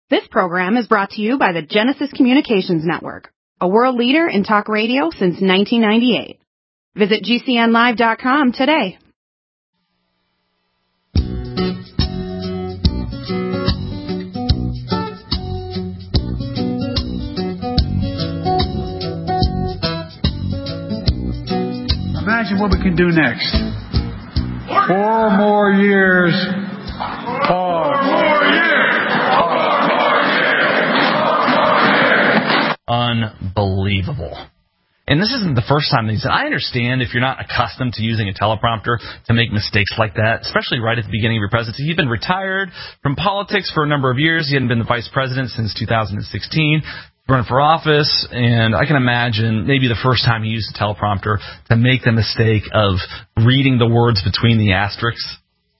This program is brought to you by the Genesis Communications Network, a world leader in talk radio since 1998. Visit GCNlive.com today. Imagine what we can do next. 4 more years. 4 more years. Unbelievable. And this isn't the first time these. I understand if you're not accustomed to using a teleprompter to make mistakes like that, especially right at the beginning of your presidency. You've been retired from politics for a number of years. You hadn't been the vice president since 2016. Running for office, and I can imagine maybe the first time you used a teleprompter to make the mistake of reading the words between the asterisks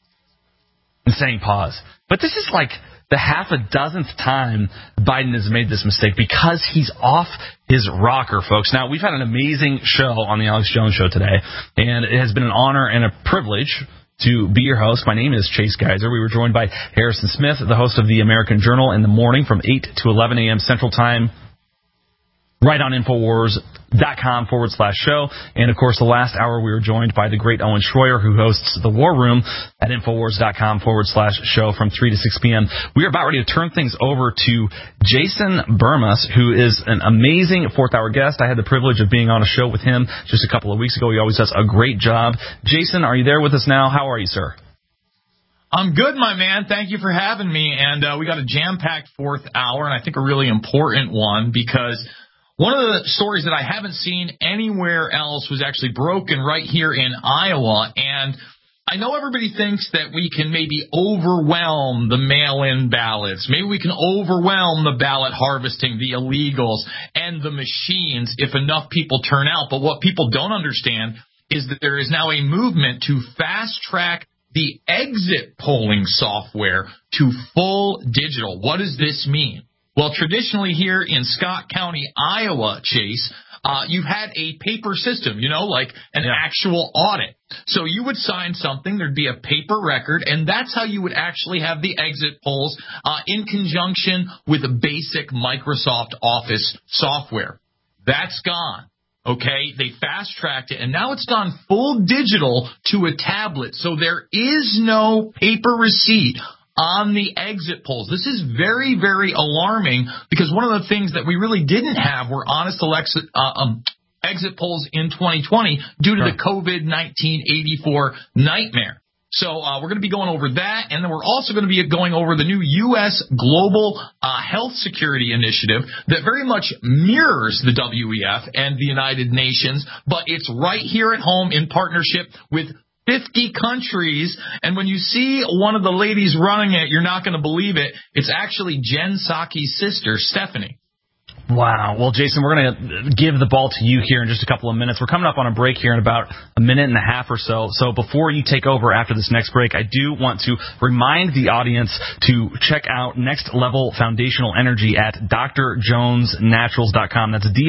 and saying pause. But this is like the half a dozenth time Biden has made this mistake because he's off his rocker, folks. Now, we've had an amazing show on the Alex Jones Show today, and it has been an honor and a privilege to be your host. My name is Chase Geiser. We were joined by Harrison Smith, the host of the American Journal in the morning from 8 to 11 a.m. Central Time, right on Infowars.com/show. And, of course, the last hour we were joined by the great Owen Schroyer, who hosts The War Room at Infowars.com/show from 3 to 6 p.m. We are about ready to turn things over to Jason Bermas, who is an amazing fourth-hour guest. I had the privilege of being on a show with him just a couple of weeks ago. He always does a great job. Jason, are you there with us now? How are you, sir? I'm good, my man. Thank you for having me. And we got a jam-packed fourth hour, and I think a really important one because one of the stories that I haven't seen anywhere else was actually broken right here in Iowa. And I know everybody thinks that we can maybe overwhelm the mail-in ballots. Maybe we can overwhelm the ballot harvesting, the illegals, and the machines if enough people turn out. But what people don't understand is that there is now a movement to fast-track the exit polling software to full digital. What does this mean? Well, traditionally here in Scott County, Iowa, Chase, you've had a paper system, like an actual audit. So you would sign something, there'd be a paper record, and that's how you would actually have the exit polls in conjunction with a basic Microsoft Office software. That's gone. Okay, they fast-tracked it, and now it's gone full digital to a tablet. So there is no paper receipt on the exit polls. This is very, very alarming because one of the things that we really didn't have were honest exit polls in 2020 due to the COVID-19 84 nightmare. So we're going to be going over that, and then we're also going to be going over the new U.S. Global Health Security Initiative that very much mirrors the WEF and the United Nations, but it's right here at home in partnership with 50 countries, and when you see one of the ladies running it, you're not going to believe it. It's actually Jen Psaki's sister, Stephanie. Wow. Well, Jason, we're going to give the ball to you here in just a couple of minutes. We're coming up on a break here in about a minute and a half or so. So before you take over after this next break, I do want to remind the audience to check out Next Level Foundational Energy at drjonesnaturals.com. That's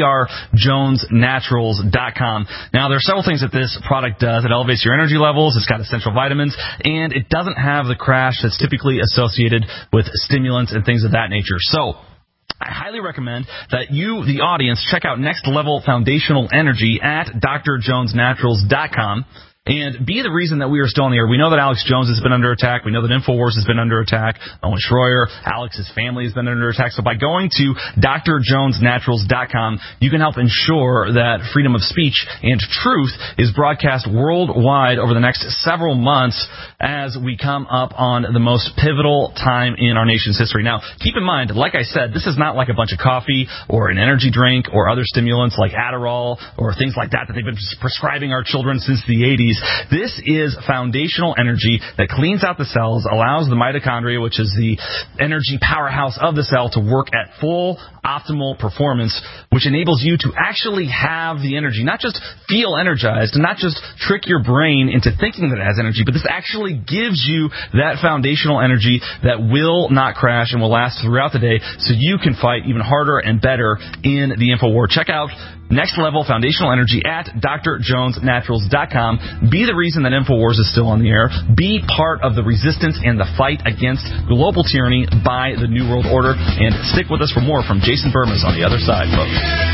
drjonesnaturals.com. Now, there are several things that this product does. It elevates your energy levels. It's got essential vitamins, and it doesn't have the crash that's typically associated with stimulants and things of that nature. So I highly recommend that you, the audience, check out Next Level Foundational Energy at drjonesnaturals.com. and be the reason that we are still on the air. We know that Alex Jones has been under attack. We know that Infowars has been under attack. Owen Schroyer, Alex's family has been under attack. So by going to drjonesnaturals.com, you can help ensure that freedom of speech and truth is broadcast worldwide over the next several months as we come up on the most pivotal time in our nation's history. Now, keep in mind, like I said, this is not like a bunch of coffee or an energy drink or other stimulants like Adderall or things like that they've been prescribing our children since the 80s. This is foundational energy that cleans out the cells, allows the mitochondria, which is the energy powerhouse of the cell, to work at full optimal performance, which enables you to actually have the energy, not just feel energized, and not just trick your brain into thinking that it has energy, but this actually gives you that foundational energy that will not crash and will last throughout the day so you can fight even harder and better in the InfoWar. Check out Next Level Foundational Energy at drjonesnaturals.com. Be the reason that InfoWars is still on the air. Be part of the resistance and the fight against global tyranny by the New World Order. And stick with us for more from Jason Bermas on the other side, folks.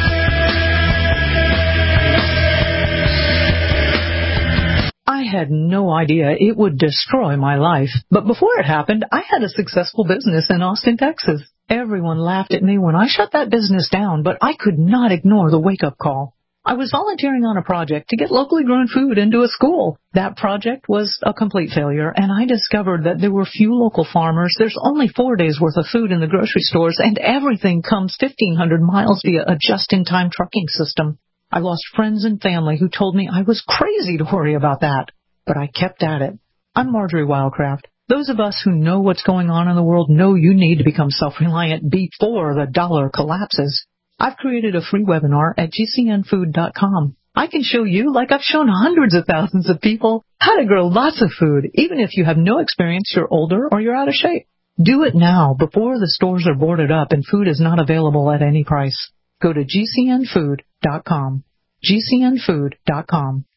I had no idea it would destroy my life. But before it happened, I had a successful business in Austin, Texas. Everyone laughed at me when I shut that business down, but I could not ignore the wake-up call. I was volunteering on a project to get locally grown food into a school. That project was a complete failure, and I discovered that there were few local farmers. There's only 4 days' worth of food in the grocery stores, and everything comes 1,500 miles via a just-in-time trucking system. I lost friends and family who told me I was crazy to worry about that, but I kept at it. I'm Marjorie Wildcraft. Those of us who know what's going on in the world know you need to become self-reliant before the dollar collapses. I've created a free webinar at gcnfood.com. I can show you, like I've shown hundreds of thousands of people, how to grow lots of food, even if you have no experience, you're older, or you're out of shape. Do it now, before the stores are boarded up and food is not available at any price. Go to gcnfood.com. gcnfood.com.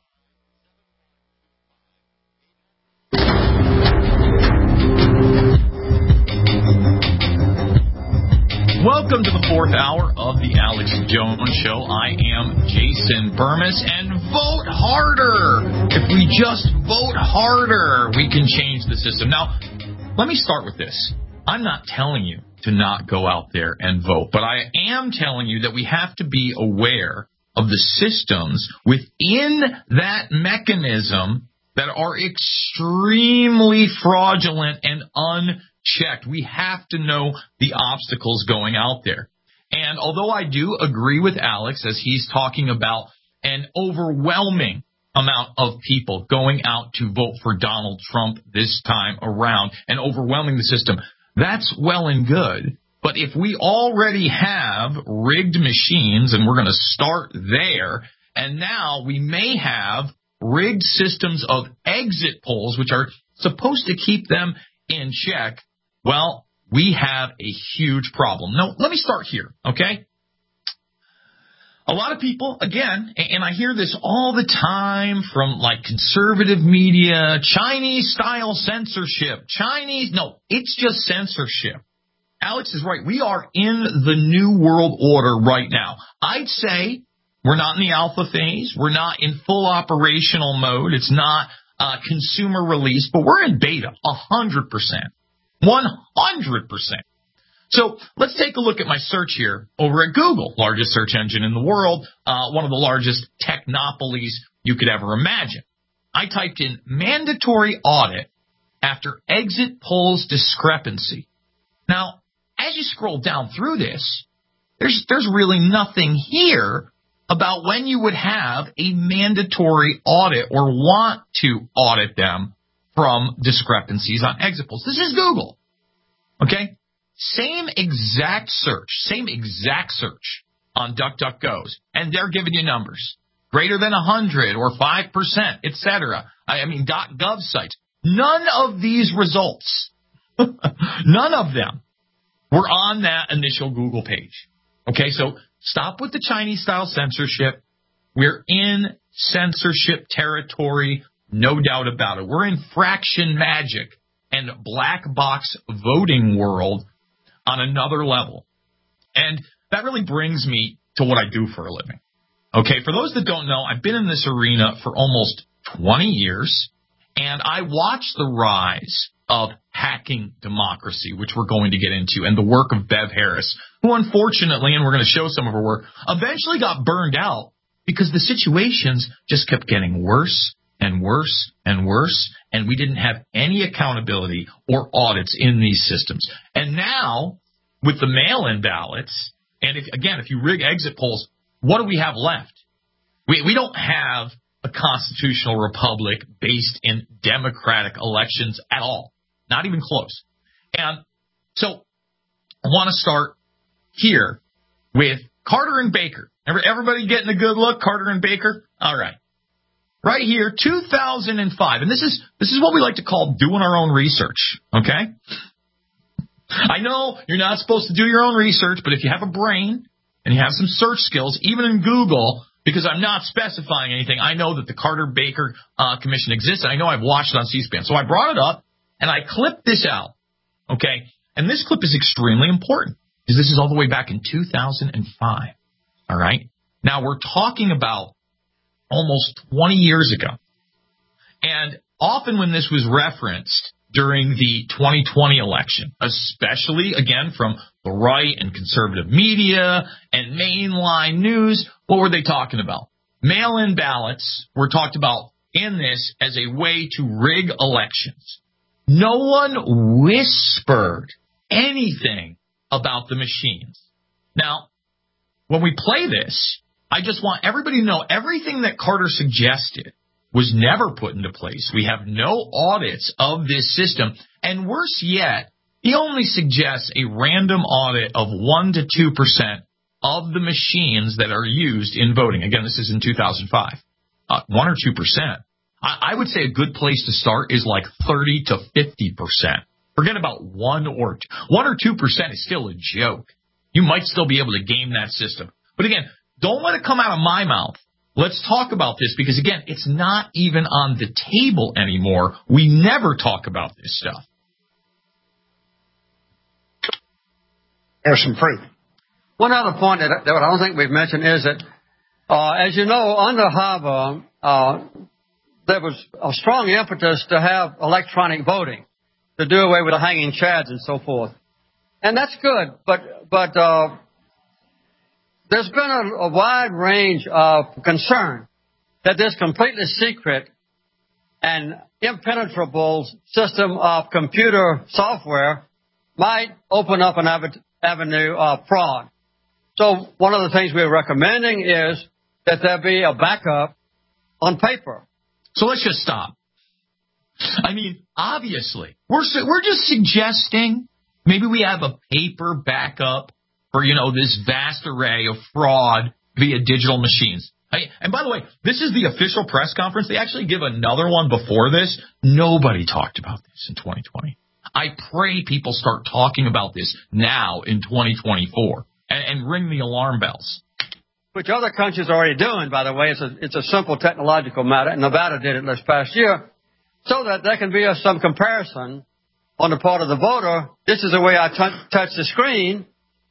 Welcome to the fourth hour of the Alex Jones Show. I am Jason Bermas, and vote harder. If we just vote harder, we can change the system. Now, let me start with this. I'm not telling you to not go out there and vote, but I am telling you that we have to be aware of the systems within that mechanism that are extremely fraudulent and unchecked. We have to know the obstacles going out there. And although I do agree with Alex as he's talking about an overwhelming amount of people going out to vote for Donald Trump this time around and overwhelming the system, that's well and good. But if we already have rigged machines, and we're going to start there, and now we may have rigged systems of exit polls, which are supposed to keep them in check, well, we have a huge problem. Now, let me start here, okay? A lot of people, again, and I hear this all the time from like conservative media, Chinese-style censorship. No, it's just censorship. Alex is right. We are in the new world order right now. I'd say we're not in the alpha phase. We're not in full operational mode. It's not consumer release, but we're in beta 100%. 100%. So let's take a look at my search here over at Google, largest search engine in the world, one of the largest technopolies you could ever imagine. I typed in mandatory audit after exit polls discrepancy. Now, as you scroll down through this, there's really nothing here about when you would have a mandatory audit or want to audit them from discrepancies on exit polls. This is Google. Okay? Same exact search on DuckDuckGo's, and they're giving you numbers. Greater than 100 or 5%, etc. I mean, .gov sites. None of these results, none of them were on that initial Google page. Okay, so stop with the Chinese-style censorship. We're in censorship territory, no doubt about it. We're in fraction magic and black box voting world on another level. And that really brings me to what I do for a living. Okay, for those that don't know, I've been in this arena for almost 20 years, and I watched the rise of hacking democracy, which we're going to get into, and the work of Bev Harris, who unfortunately, and we're going to show some of her work, eventually got burned out because the situations just kept getting worse and worse and worse, and we didn't have any accountability or audits in these systems. And now, with the mail-in ballots, and if you rig exit polls, what do we have left? We don't have a constitutional republic based in democratic elections at all. Not even close. And so I want to start here with Carter and Baker. Everybody getting a good look, Carter and Baker? All right. Right here, 2005. And this is what we like to call doing our own research, okay? I know you're not supposed to do your own research, but if you have a brain and you have some search skills, even in Google, because I'm not specifying anything, I know that the Carter-Baker Commission exists, and I know I've watched it on C-SPAN. So I brought it up, and I clipped this out, okay? And this clip is extremely important, because this is all the way back in 2005, all right? Now, we're talking about almost 20 years ago. And often when this was referenced during the 2020 election, especially, again, from the right and conservative media and mainline news, what were they talking about? Mail-in ballots were talked about in this as a way to rig elections. No one whispered anything about the machines. Now, when we play this, I just want everybody to know everything that Carter suggested was never put into place. We have no audits of this system. And worse yet, he only suggests a random audit of 1% to 2% of the machines that are used in voting. Again, this is in 2005. 1 or 2%. I would say a good place to start is like 30 to 50%. Forget about 1 or 2% is still a joke. You might still be able to game that system. But again, don't let it come out of my mouth. Let's talk about this because, again, it's not even on the table anymore. We never talk about this stuff. There's some proof. One other point that I don't think we've mentioned is that, as you know, under Harbaugh, there was a strong impetus to have electronic voting, to do away with the hanging chads and so forth. And that's good, but there's been a wide range of concern that this completely secret and impenetrable system of computer software might open up an avenue of fraud. So one of the things we're recommending is that there be a backup on paper. So let's just stop. I mean, obviously, we're just suggesting maybe we have a paper backup for, this vast array of fraud via digital machines. And by the way, this is the official press conference. They actually give another one before this. Nobody talked about this in 2020. I pray people start talking about this now in 2024 and ring the alarm bells. Which other countries are already doing, by the way. It's a simple technological matter. Nevada did it this past year, so that there can be some comparison on the part of the voter. This is the way I touch the screen.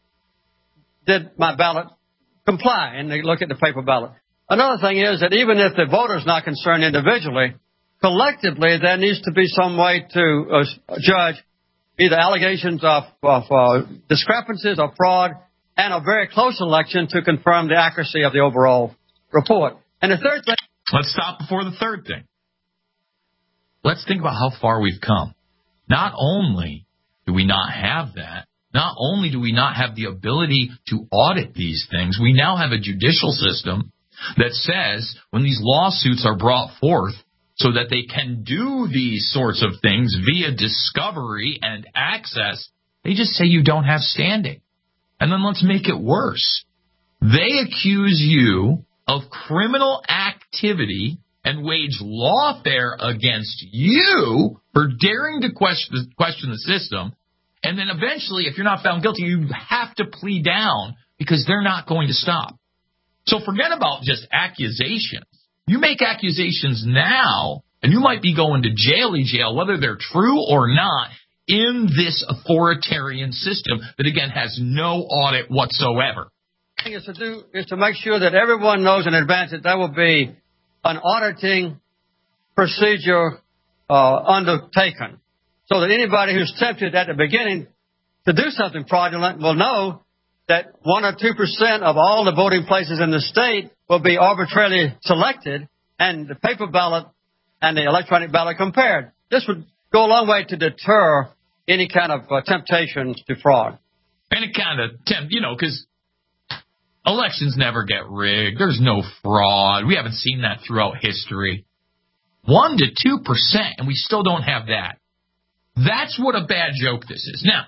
Did my ballot comply? And they look at the paper ballot. Another thing is that even if the voter is not concerned individually, collectively there needs to be some way to judge either allegations of discrepancies or fraud and a very close election to confirm the accuracy of the overall report. And the third thing... Let's stop before the third thing. Let's think about how far we've come. Not only do we not have that, not only do we not have the ability to audit these things, we now have a judicial system that says when these lawsuits are brought forth so that they can do these sorts of things via discovery and access, they just say you don't have standing. And then let's make it worse. They accuse you of criminal activity and wage lawfare against you for daring to question the system. And then eventually, if you're not found guilty, you have to plea down because they're not going to stop. So forget about just accusations. You make accusations now, and you might be going to jail, whether they're true or not, in this authoritarian system that, again, has no audit whatsoever. The thing is to make sure that everyone knows in advance that there will be an auditing procedure undertaken, so that anybody who's tempted at the beginning to do something fraudulent will know that 1 or 2% of all the voting places in the state will be arbitrarily selected and the paper ballot and the electronic ballot compared. This would go a long way to deter any kind of temptations to fraud. Any kind of because elections never get rigged. There's no fraud. We haven't seen that throughout history. 1 to 2%, and we still don't have that. That's what a bad joke this is. Now,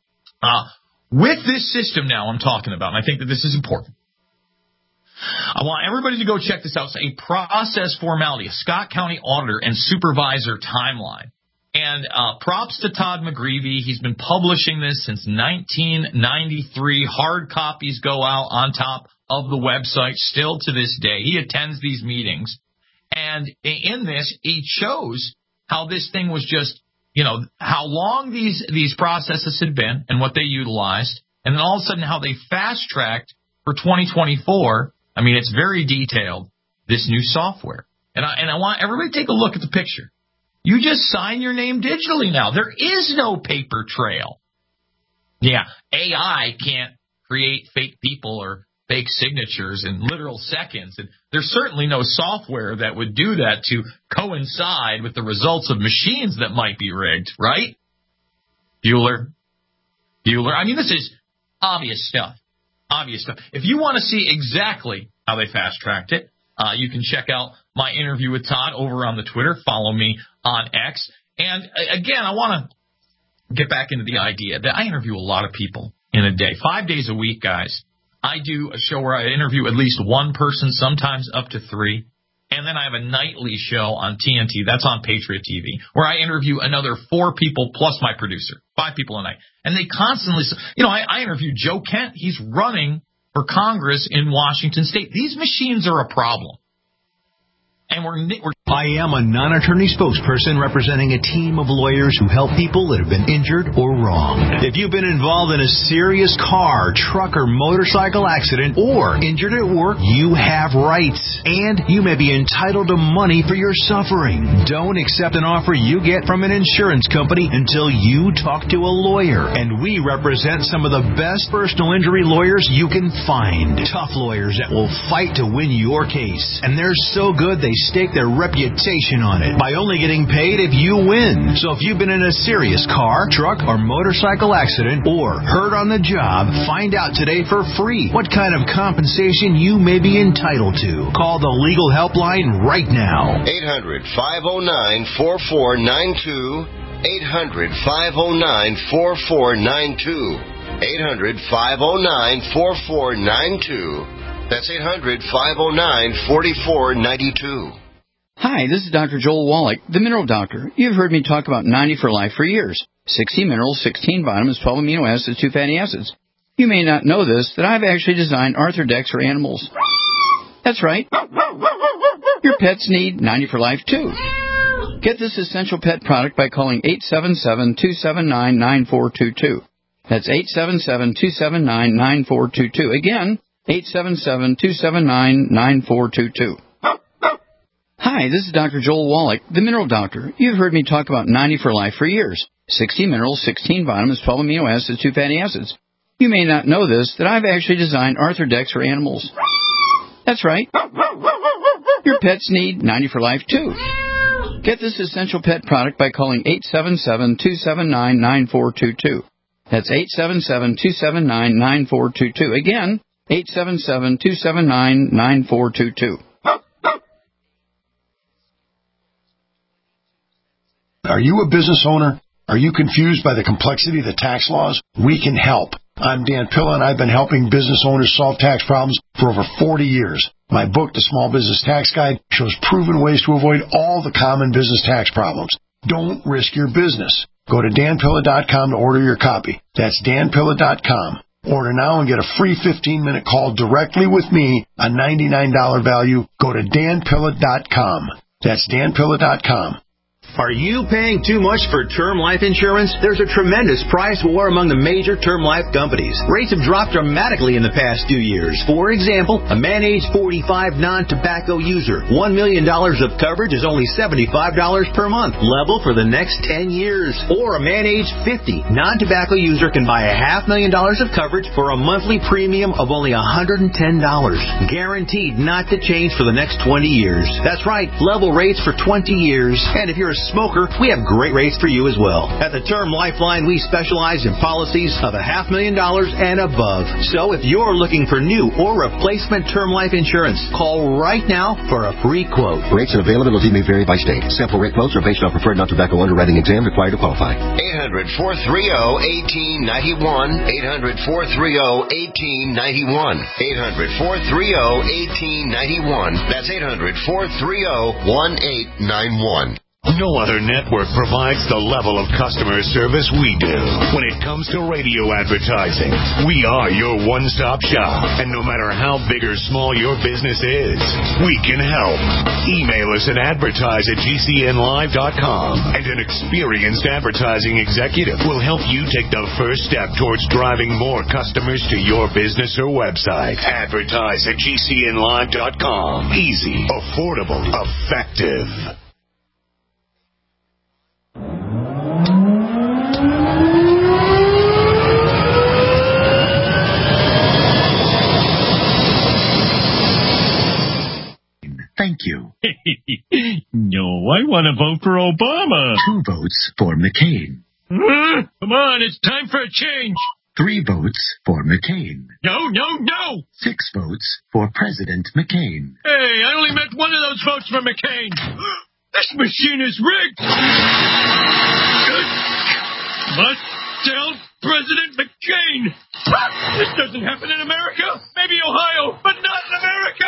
with this system now I'm talking about, and I think that this is important, I want everybody to go check this out. It's a process formality, a Scott County auditor and supervisor timeline. And props to Todd McGreevy. He's been publishing this since 1993. Hard copies go out on top of the website still to this day. He attends these meetings. And in this, he shows how this thing was just, how long these processes had been and what they utilized. And then all of a sudden how they fast-tracked for 2024. I mean, it's very detailed, this new software. And I want everybody to take a look at the picture. You just sign your name digitally now. There is no paper trail. Yeah, AI can't create fake people or fake signatures in literal seconds. And there's certainly no software that would do that to coincide with the results of machines that might be rigged, right? Bueller. I mean, this is obvious stuff. If you want to see exactly how they fast-tracked it, you can check out my interview with Todd over on the Twitter. Follow me on X. And, again, I want to get back into the idea that I interview a lot of people in a day. 5 days a week, guys. I do a show where I interview at least one person, sometimes up to 3. And then I have a nightly show on TNT. That's on Patriot TV, where I interview another 4 people plus my producer, 5 people a night. And they constantly, I interviewed Joe Kent. He's running for Congress in Washington State. These machines are a problem. And we're I am a non-attorney spokesperson representing a team of lawyers who help people that have been injured or wronged. If you've been involved in a serious car, truck, or motorcycle accident or injured at work, you have rights. And you may be entitled to money for your suffering. Don't accept an offer you get from an insurance company until you talk to a lawyer. And we represent some of the best personal injury lawyers you can find. Tough lawyers that will fight to win your case. And they're so good they stake their reputation on it by only getting paid if you win. So if you've been in a serious car, truck, or motorcycle accident or hurt on the job, find out today for free what kind of compensation you may be entitled to. Call the legal helpline right now. 800-509-4492. 800-509-4492. 800-509-4492. That's 800-509-4492. Hi, this is Dr. Joel Wallach, the Mineral Doctor. You've heard me talk about 90 for Life for years. 60 minerals, 16 vitamins, 12 amino acids, 2 fatty acids. You may not know this, that I've actually designed Arthrodex for animals. That's right. Your pets need 90 for Life, too. Get this essential pet product by calling 877-279-9422. That's 877-279-9422. Again, 877-279-9422. Hi, this is Dr. Joel Wallach, the Mineral Doctor. You've heard me talk about 90 for Life for years. 60 minerals, 16 vitamins, 12 amino acids, 2 fatty acids. You may not know this, that I've actually designed Arthrodex for animals. That's right. Your pets need 90 for Life, too. Get this essential pet product by calling 877-279-9422. That's 877-279-9422. Again, 877-279-9422. Are you a business owner? Are you confused by the complexity of the tax laws? We can help. I'm Dan Pilla, and I've been helping business owners solve tax problems for over 40 years. My book, The Small Business Tax Guide, shows proven ways to avoid all the common business tax problems. Don't risk your business. Go to danpilla.com to order your copy. That's danpilla.com. Order now and get a free 15-minute call directly with me, a $99 value. Go to danpilla.com. That's danpilla.com. Are you paying too much for term life insurance? There's a tremendous price war among the major term life companies. Rates have dropped dramatically in the past 2 years. For example, a man age 45 non-tobacco user, $1 million of coverage is only $75 per month, level for the next 10 years. Or a man age 50 non-tobacco user can buy $500,000 of coverage for a monthly premium of only $110, guaranteed not to change for the next 20 years. That's right, level rates for 20 years. And if you're a smoker, we have great rates for you as well. At the Term Lifeline, we specialize in policies of $500,000 and above. So if you're looking for new or replacement term life insurance, call right now for a free quote. Rates and availability may vary by state. Sample rate quotes are based on preferred non-tobacco underwriting exam required to qualify. 800-430-1891. 800-430-1891. 800-430-1891. That's 800-430-1891. No other network provides the level of customer service we do. When it comes to radio advertising, we are your one-stop shop. And no matter how big or small your business is, we can help. Email us at advertise@gcnlive.com, and an experienced advertising executive will help you take the first step towards driving more customers to your business or website. Advertise@gcnlive.com. Easy, affordable, effective. Thank you. No, I want to vote for Obama. 2 votes for McCain. Come on, it's time for a change. 3 votes for McCain. No. 6 votes for President McCain. Hey, I only meant one of those votes for McCain. This machine is rigged. Must tell President McCain. This doesn't happen in America. Maybe Ohio, but not in America.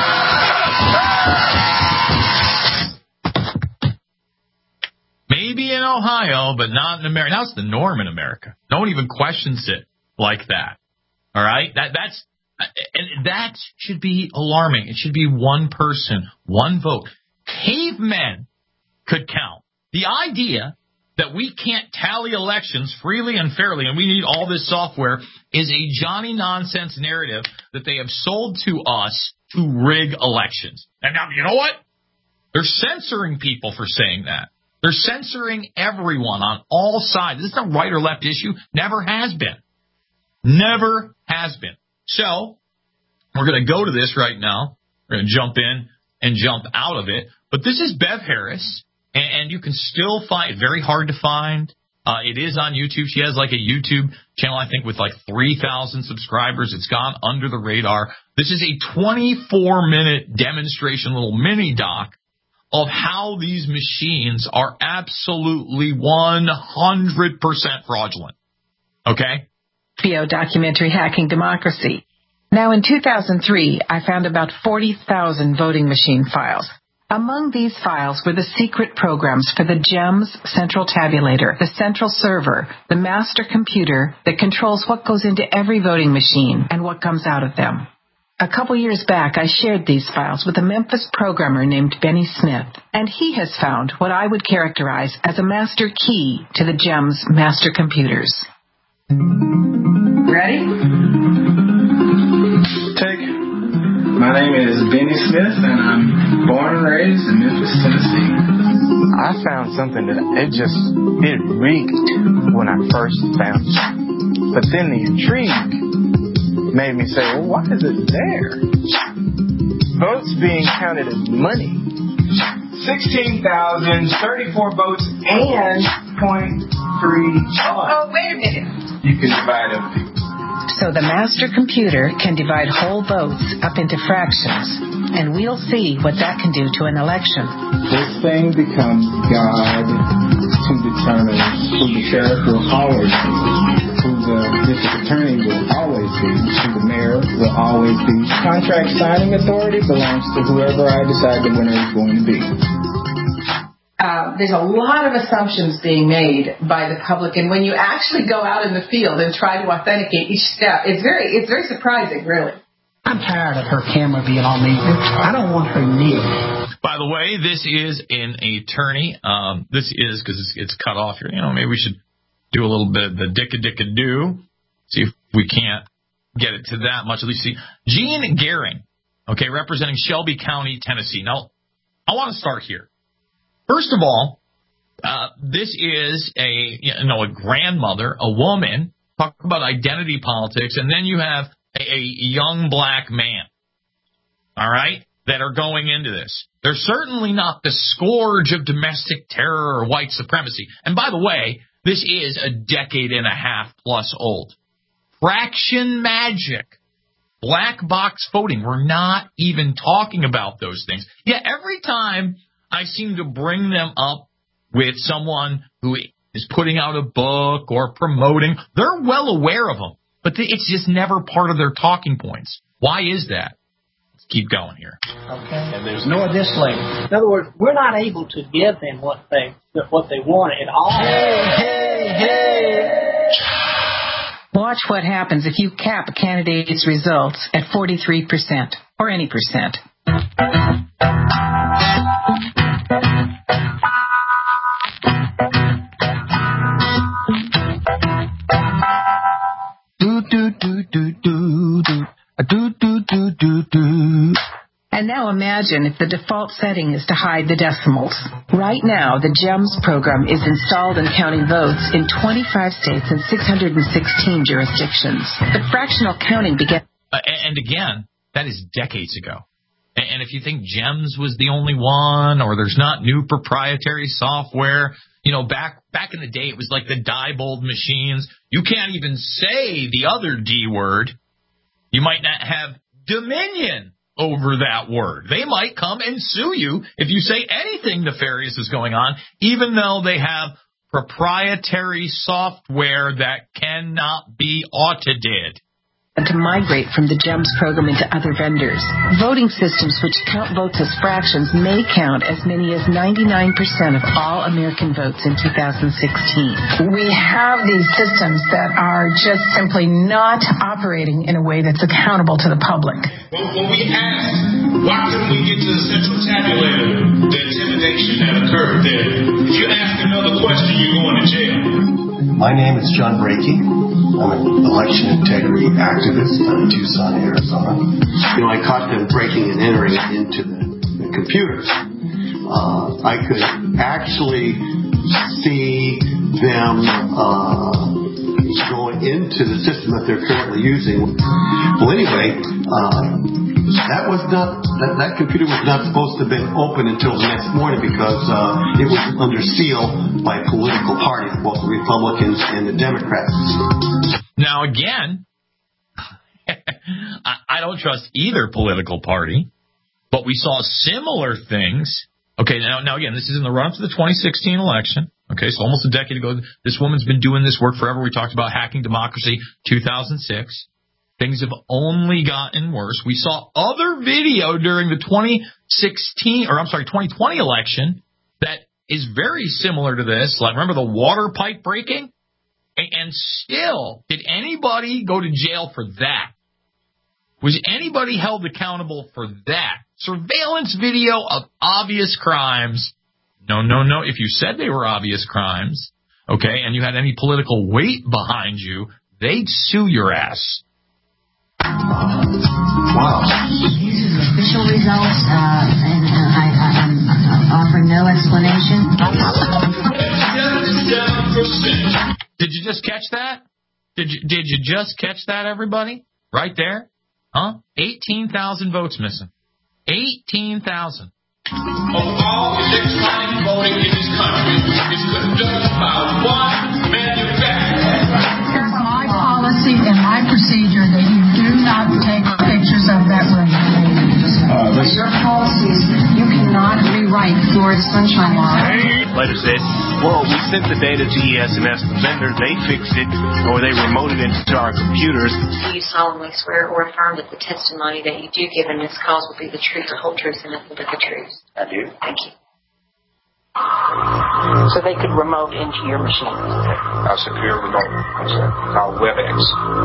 Maybe in Ohio, but not in America. Now it's the norm in America. No one even questions it like that. All right? That should be alarming. It should be one person, one vote. Cavemen could count. The idea that we can't tally elections freely and fairly, and we need all this software, is a Johnny-nonsense narrative that they have sold to us to rig elections. And now, you know what? They're censoring people for saying that. They're censoring everyone on all sides. This is not a right or left issue. Never has been. Never has been. So, we're going to go to this right now. We're going to jump in and jump out of it. But this is Bev Harris. And you can still find it. Very hard to find. It is on YouTube. She has like a YouTube channel, I think, with like 3,000 subscribers. It's gone under the radar. This is a 24-minute demonstration, little mini doc of how these machines are absolutely 100% fraudulent. Okay? HBO documentary Hacking Democracy. Now, in 2003, I found about 40,000 voting machine files. Among these files were the secret programs for the GEMS central tabulator, the central server, the master computer that controls what goes into every voting machine and what comes out of them. A couple years back, I shared these files with a Memphis programmer named Benny Smith, and he has found what I would characterize as a master key to the GEMS master computers. Ready? Take. My name is Benny Smith, and I'm born and raised in Memphis, Tennessee. I found something that it reeked when I first found it. But then the intrigue made me say, well, why is it there? Votes being counted as money. 16,034 votes and 0.3. Oh, wait a minute. You can divide up people. So the master computer can divide whole votes up into fractions, and we'll see what that can do to an election. This thing becomes God to determine who the sheriff will always be, who the district attorney will always be, who the mayor will always be. Contract signing authority belongs to whoever I decide the winner is going to be. There's a lot of assumptions being made by the public, and when you actually go out in the field and try to authenticate each step, it's very surprising, really. I'm tired of her camera being on me. I don't want her near. By the way, this is an attorney. This is because it's cut off here. Maybe we should do a little bit of the dicka-dicka-do. See if we can't get it to that much. At least see. Gene Gehring, okay, representing Shelby County, Tennessee. Now, I want to start here. First of all, this is a grandmother, a woman, talk about identity politics, and then you have a young black man, all right, that are going into this. They're certainly not the scourge of domestic terror or white supremacy. And by the way, this is a decade and a half plus old. Fraction magic. Black box voting. We're not even talking about those things. Yeah, every time I seem to bring them up with someone who is putting out a book or promoting, they're well aware of them, but it's just never part of their talking points. Why is that? keep going here. Okay. And there's no additional labor. In other words, we're not able to give them what they want at all. Hey. Watch what happens if you cap a candidate's results at 43% or any percent. And now imagine if the default setting is to hide the decimals. Right now, the GEMS program is installed and counting votes in 25 states and 616 jurisdictions. But fractional counting began... And again, that is decades ago. And if you think GEMS was the only one, or there's not new proprietary software, back in the day, it was like the Diebold machines. You can't even say the other D word. You might not have dominion over that word. They might come and sue you if you say anything nefarious is going on, even though they have proprietary software that cannot be audited. To migrate from the GEMS program into other vendors. Voting systems which count votes as fractions may count as many as 99% of all American votes in 2016. We have these systems that are just simply not operating in a way that's accountable to the public. When we ask, why couldn't we get to the central tabulator, the intimidation that occurred there, if you ask another question, you're going to jail. My name is John Brakey. I'm an election integrity activist out of Tucson, Arizona. I caught them breaking and entering into the computers. I could actually see them going into the system that they're currently using. Well, anyway, that computer was not supposed to have been open until the next morning because it was under seal by political parties, both the Republicans and the Democrats. Now, again, I don't trust either political party, but we saw similar things. Okay, now again, this is in the run-up to the 2016 election. Okay, so almost a decade ago, this woman's been doing this work forever. We talked about Hacking Democracy, 2006. Things have only gotten worse. We saw other video during the 2020 election that is very similar to this. Like, remember the water pipe breaking? And still, did anybody go to jail for that? Was anybody held accountable for that? Surveillance video of obvious crimes. No. If you said they were obvious crimes, okay, and you had any political weight behind you, they'd sue your ass. Wow. These are the official results, and I offer no explanation. 77%. Did you just catch that? Did you just catch that, everybody? Right there? Huh? 18,000 votes missing. 18,000. Of all electronic voting in this country, it's conducted by one manufacturer. Here's my policy and my procedure that you do not take pictures of that room. Your policies, you cannot rewrite Florida Sunshine Law. Later said, well, we sent the data to ES&S, the vendor, they fixed it, or they remoted it into our computers. Do you solemnly swear or affirm that the testimony that you do give in this cause will be the truth, the whole truth, and nothing but the truth? I do. Thank you. So they could remote into your machine. Our secure remote. It's called WebEx.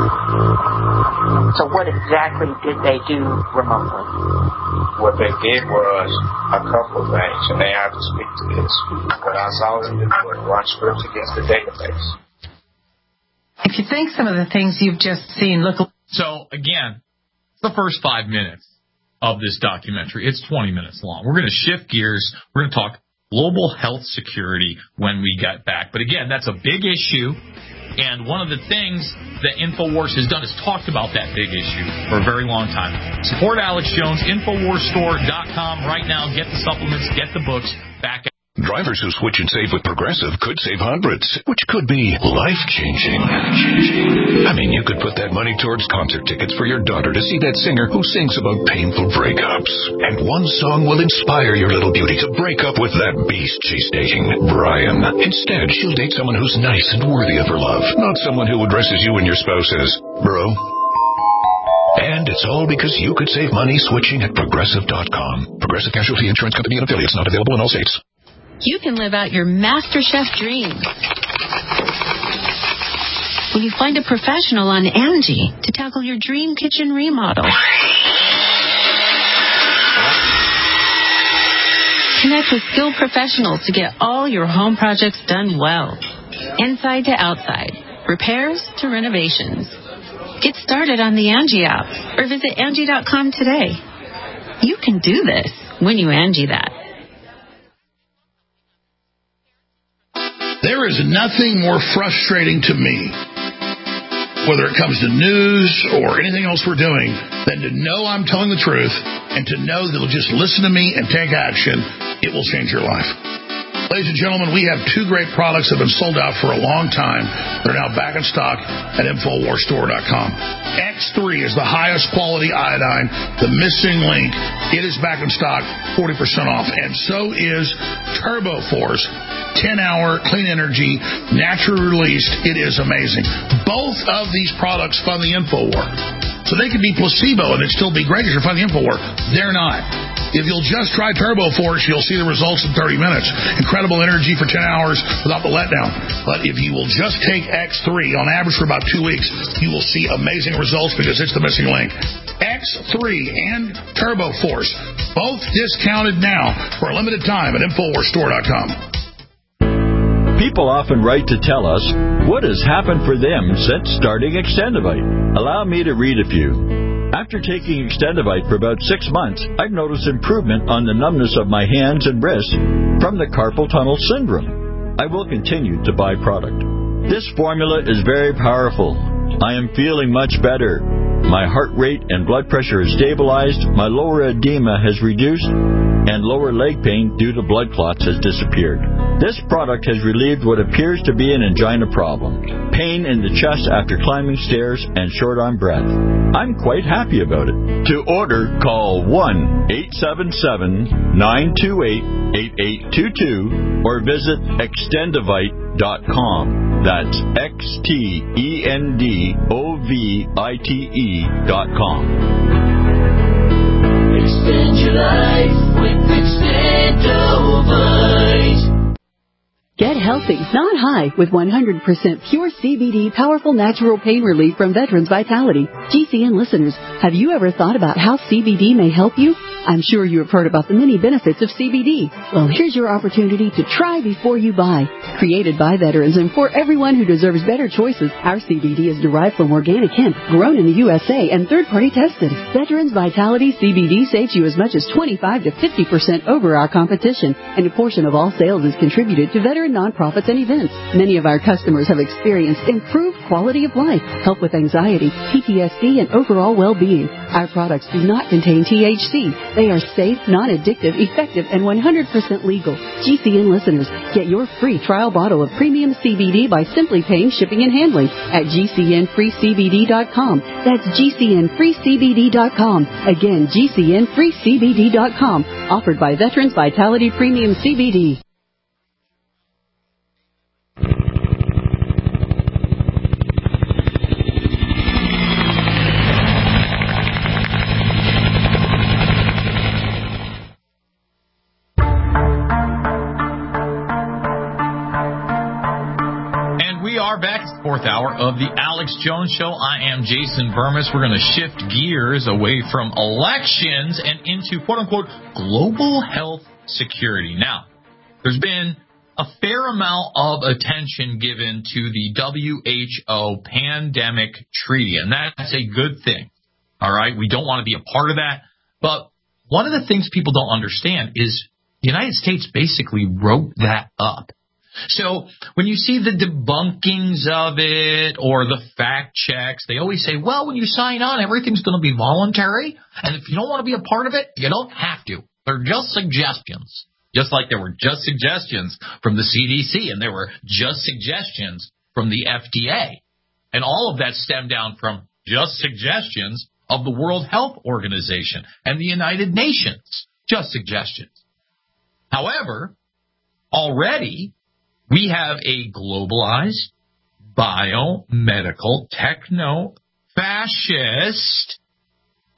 So what exactly did they do remotely? What they did was a couple of things, and they have to speak to this. What I saw them do was run scripts against the database. If you think some of the things you've just seen look... So, again, the first 5 minutes of this documentary, it's 20 minutes long. We're going to shift gears. We're going to talk global health security when we get back. But again, that's a big issue. And one of the things that InfoWars has done is talked about that big issue for a very long time. Support Alex Jones, InfoWarsStore.com right now. Get the supplements, get the books. Back at Drivers who switch and save with Progressive could save hundreds, which could be life-changing. I mean, you could put that money towards concert tickets for your daughter to see that singer who sings about painful breakups. And one song will inspire your little beauty to break up with that beast she's dating, Brian. Instead, she'll date someone who's nice and worthy of her love, not someone who addresses you and your spouse as, bro. And it's all because you could save money switching at Progressive.com. Progressive Casualty Insurance Company and affiliates, not available in all states. You can live out your MasterChef dreams when you find a professional on Angie to tackle your dream kitchen remodel. Connect with skilled professionals to get all your home projects done well. Inside to outside, repairs to renovations. Get started on the Angie app or visit Angie.com today. You can do this when you Angie that. There is nothing more frustrating to me, whether it comes to news or anything else we're doing, than to know I'm telling the truth and to know that they'll just listen to me and take action. It will change your life. Ladies and gentlemen, we have two great products that have been sold out for a long time. They're now back in stock at InfoWarsStore.com. X3 is the highest quality iodine, the missing link. It is back in stock, 40% off. And so is TurboForce. 10-hour clean energy, naturally released. It is amazing. Both of these products fund the InfoWar. So they could be placebo and it'd still be great because you're funding the InfoWar. They're not. If you'll just try TurboForce, you'll see the results in 30 minutes. Incredible energy for 10 hours without the letdown. But if you will just take X3 on average for about 2 weeks, you will see amazing results because it's the missing link. X3 and TurboForce, both discounted now for a limited time at InfoWarsStore.com. People often write to tell us what has happened for them since starting Extendivite. Allow me to read a few. After taking Extendivite for about 6 months, I've noticed improvement on the numbness of my hands and wrists from the carpal tunnel syndrome. I will continue to buy product. This formula is very powerful. I am feeling much better. My heart rate and blood pressure is stabilized, my lower edema has reduced, and lower leg pain due to blood clots has disappeared. This product has relieved what appears to be an angina problem, pain in the chest after climbing stairs, and short-arm breath. I'm quite happy about it. To order, call 1-877-928-8822 or visit Extendivite.com. That's XTENDOVITE.com. Extend your life with Extendovite. Get healthy, not high, with 100% pure CBD powerful natural pain relief from Veterans Vitality. GCN listeners, have you ever thought about how CBD may help you? I'm sure you have heard about the many benefits of CBD. Well, here's your opportunity to try before you buy. Created by veterans and for everyone who deserves better choices, our CBD is derived from organic hemp, grown in the USA, and third-party tested. Veterans Vitality CBD saves you as much as 25 to 50% over our competition, and a portion of all sales is contributed to veteran nonprofits and events. Many of our customers have experienced improved quality of life, help with anxiety, PTSD, and overall well-being. Our products do not contain THC. They are safe, non-addictive, effective, and 100% legal. GCN listeners, get your free trial bottle of premium CBD by simply paying shipping and handling at GCNFreeCBD.com. That's GCNFreeCBD.com. Again, GCNFreeCBD.com. Offered by Veterans Vitality Premium CBD. Fourth hour of the Alex Jones Show. I am Jason Burmis. We're going to shift gears away from elections and into quote-unquote global health security. Now, there's been a fair amount of attention given to the WHO pandemic treaty, and that's a good thing. All right, we don't want to be a part of that. But one of the things people don't understand is the United States basically wrote that up. So when you see the debunkings of it or the fact checks, they always say, well, when you sign on, everything's going to be voluntary. And if you don't want to be a part of it, you don't have to. They're just suggestions. Just like there were just suggestions from the CDC and there were just suggestions from the FDA. And all of that stemmed down from just suggestions of the World Health Organization and the United Nations. Just suggestions. However, already we have a globalized, biomedical, techno-fascist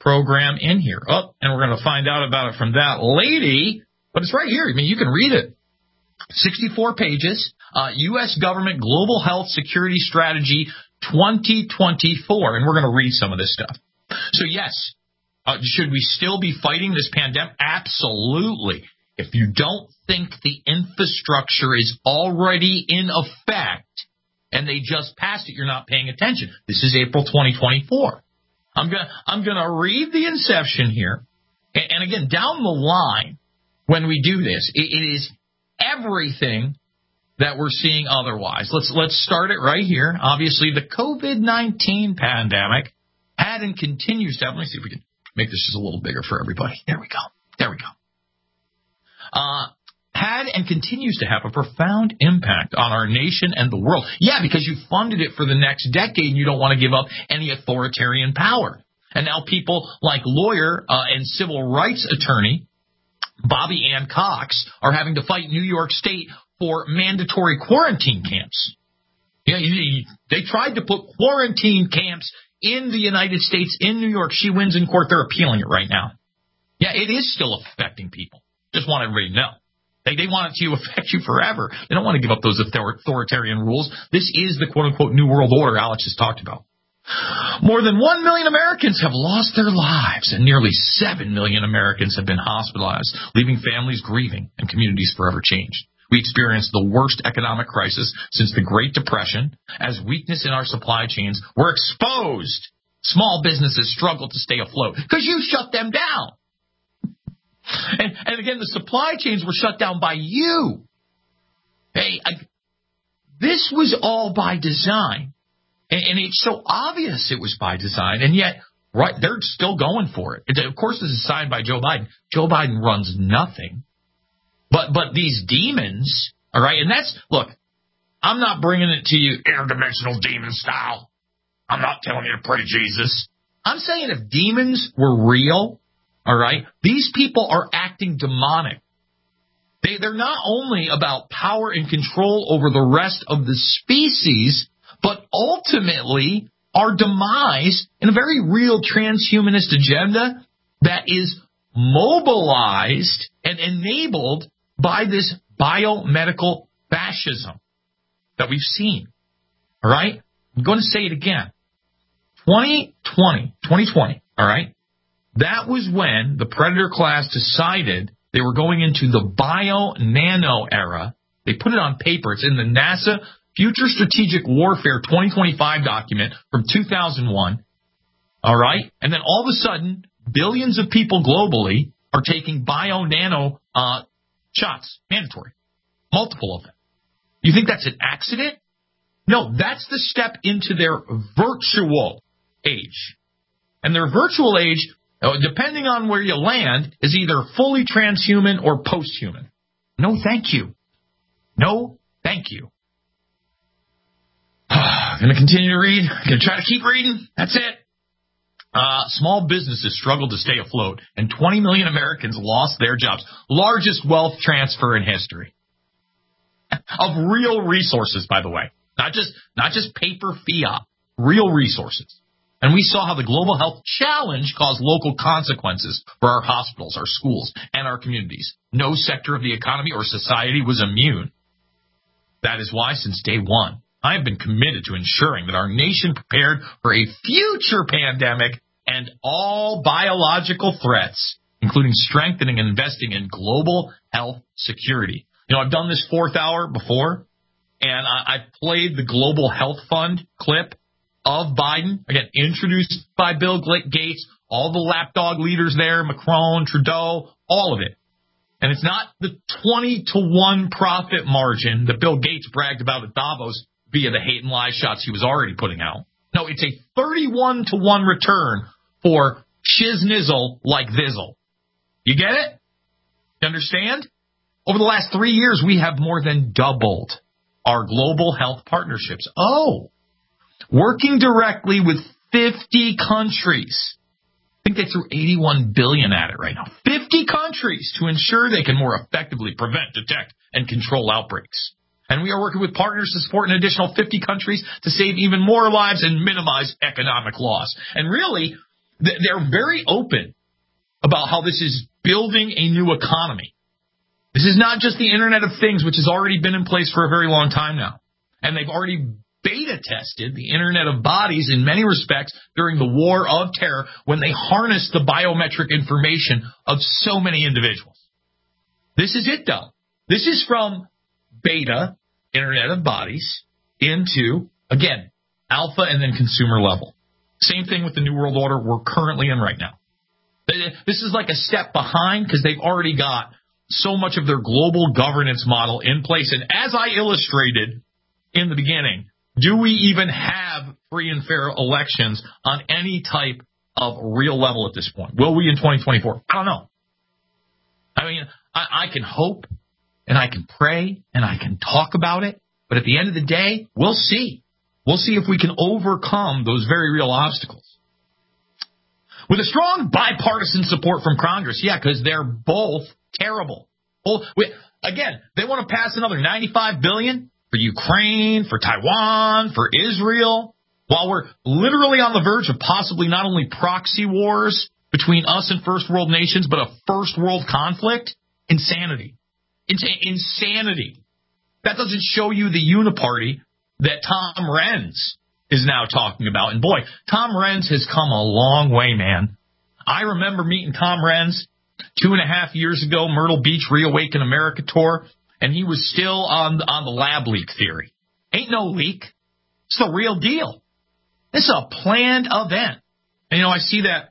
program in here. Oh, and we're going to find out about it from that lady, but it's right here. I mean, you can read it. 64 pages, U.S. Government Global Health Security Strategy 2024, and we're going to read some of this stuff. So, yes, should we still be fighting this pandemic? Absolutely. If you don't think the infrastructure is already in effect and they just passed it, you're not paying attention. This is April 2024. I'm gonna read the inception here, and again, down the line, when we do this, it is everything that we're seeing otherwise. Let's start it right here. Obviously, the COVID-19 pandemic had and continues to have. Let me see if we can make this just a little bigger for everybody. There we go. Had and continues to have a profound impact on our nation and the world. Yeah, because you funded it for the next decade and you don't want to give up any authoritarian power. And now people like lawyer and civil rights attorney Bobby Ann Cox are having to fight New York State for mandatory quarantine camps. Yeah, they tried to put quarantine camps in the United States, in New York. She wins in court. They're appealing it right now. Yeah, it is still affecting people. Just want everybody to know. They want it to affect you forever. They don't want to give up those authoritarian rules. This is the quote-unquote New World Order Alex just talked about. More than 1 million Americans have lost their lives, and nearly 7 million Americans have been hospitalized, leaving families grieving and communities forever changed. We experienced the worst economic crisis since the Great Depression. As weakness in our supply chains were exposed, small businesses struggled to stay afloat because you shut them down. And again, the supply chains were shut down by you. Hey, this was all by design. And it's so obvious it was by design. And yet, right, they're still going for it. Of course, this is signed by Joe Biden. Joe Biden runs nothing. But these demons, all right, and that's, look, I'm not bringing it to you interdimensional demon style. I'm not telling you to pray Jesus. I'm saying if demons were real, all right, these people are acting demonic. They're not only about power and control over the rest of the species, but ultimately our demise in a very real transhumanist agenda that is mobilized and enabled by this biomedical fascism that we've seen. All right? I'm going to say it again. 2020, all right? That was when the Predator class decided they were going into the bio-nano era. They put it on paper. It's in the NASA Future Strategic Warfare 2025 document from 2001. All right? And then all of a sudden, billions of people globally are taking bio-nano shots. Mandatory. Multiple of them. You think that's an accident? No, that's the step into their virtual age. And their virtual age, depending on where you land, is either fully transhuman or post-human. No, thank you. No, thank you. I'm going to continue to read. I'm going to try to keep reading. That's it. Small businesses struggled to stay afloat, and 20 million Americans lost their jobs. Largest wealth transfer in history. Of real resources, by the way. Not just paper fiat. Real resources. And we saw how the global health challenge caused local consequences for our hospitals, our schools, and our communities. No sector of the economy or society was immune. That is why, since day one, I have been committed to ensuring that our nation prepared for a future pandemic and all biological threats, including strengthening and investing in global health security. You know, I've done this fourth hour before, and I played the Global Health Fund clip of Biden, again, introduced by Bill Gates, all the lapdog leaders there, Macron, Trudeau, all of it. And it's not the 20-to-1 profit margin that Bill Gates bragged about at Davos via the hate and lie shots he was already putting out. No, it's a 31-to-1 return for shiznizzle like thizzle. You get it? You understand? Over the last 3 years, we have more than doubled our global health partnerships. Oh, working directly with 50 countries. I think they threw $81 billion at it right now. 50 countries to ensure they can more effectively prevent, detect, and control outbreaks. And we are working with partners to support an additional 50 countries to save even more lives and minimize economic loss. And really, they're very open about how this is building a new economy. This is not just the Internet of Things, which has already been in place for a very long time now. And they've already beta tested the Internet of Bodies in many respects during the War of Terror when they harnessed the biometric information of so many individuals. This is it, though. This is from beta, Internet of Bodies, into, again, alpha and then consumer level. Same thing with the New World Order we're currently in right now. This is like a step behind because they've already got so much of their global governance model in place. And as I illustrated in the beginning, do we even have free and fair elections on any type of real level at this point? Will we in 2024? I don't know. I mean, I can hope and I can pray and I can talk about it. But at the end of the day, we'll see. We'll see if we can overcome those very real obstacles. With a strong bipartisan support from Congress, yeah, because they're both terrible. Well, again, they want to pass another $95 billion for Ukraine, for Taiwan, for Israel, while we're literally on the verge of possibly not only proxy wars between us and first world nations, but a first world conflict. Insanity. Insanity. That doesn't show you the uniparty that Tom Renz is now talking about. And boy, Tom Renz has come a long way, man. I remember meeting Tom Renz 2.5 years ago, Myrtle Beach Reawaken America tour, and he was still on the lab leak theory. Ain't no leak. It's the real deal. This is a planned event. And, I see that